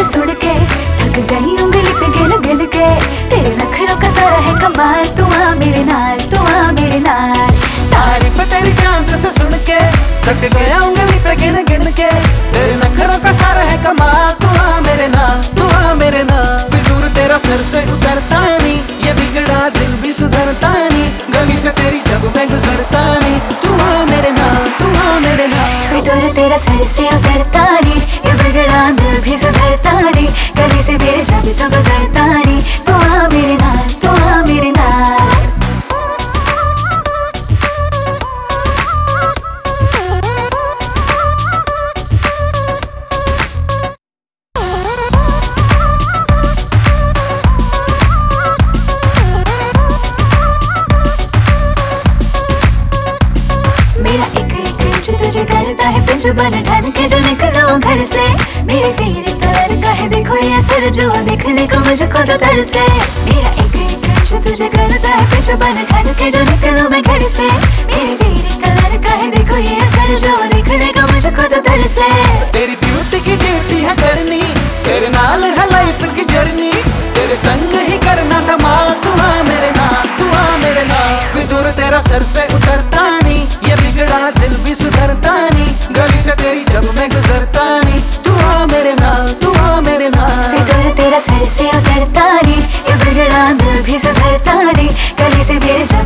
सुन के थक गई उंगली पे गिन गिन के। तेरे नखरों का सारा है कमाल, तू आ मेरे नाल, तू आ मेरे नाल। तारीफ तेरी चांद से सुन के थक गया उंगली पे गिन गिन के। तेरे नखरों का सारा है कमाल, तू आ मेरे नाल, तू आ मेरे नाल। फिर तेरा सर से उतरता नहीं, ये बिगड़ा दिल भी सुधरता नहीं। गली से तेरी जब मैं गुजरता नहीं, तू आ मेरे नाल, तू आ मेरे नाल। फिर तेरा सर से उतरता नहीं, ये बिगड़ा दिल भी सुधरता नहीं। गली से मेरे जब तो गुजरता नहीं, तू आ मेरे नाल, तू आ मेरे नाल। मेरा एक एक इंच तुझे करता है पिंच बन ठन के जो निकलो घर से। मेरे फेरे कलर का है देखो ये असर जो देखने को मुझको तो तरसे। मेरा एक एक इंच तुझे करता है पिंच बन ठन के जो निकलो मैं घर से। मेरे फेरे कलर का है देखो ये असर जो देखने को मुझको तो तरसे। तेरी ब्यूटी की ड्यूटी है करनी, तेरे नाल है लाइफ की जर्नी। तेरे संग ही करना धमाल, तू आ मेरे नाल, तू आ मेरे नाल। फिर तेरा सर से उतरता नहीं, ये बिगड़ा दिल भी सुधरता नहीं। गली से तेरी जब मैं गुजरता नहीं, तू आ मेरे नाल, तू आ मेरे नाल। फिर तेरा सर से उतरता नहीं, ये बिगड़ा दिल भी सुधरता नहीं। गली से मेरे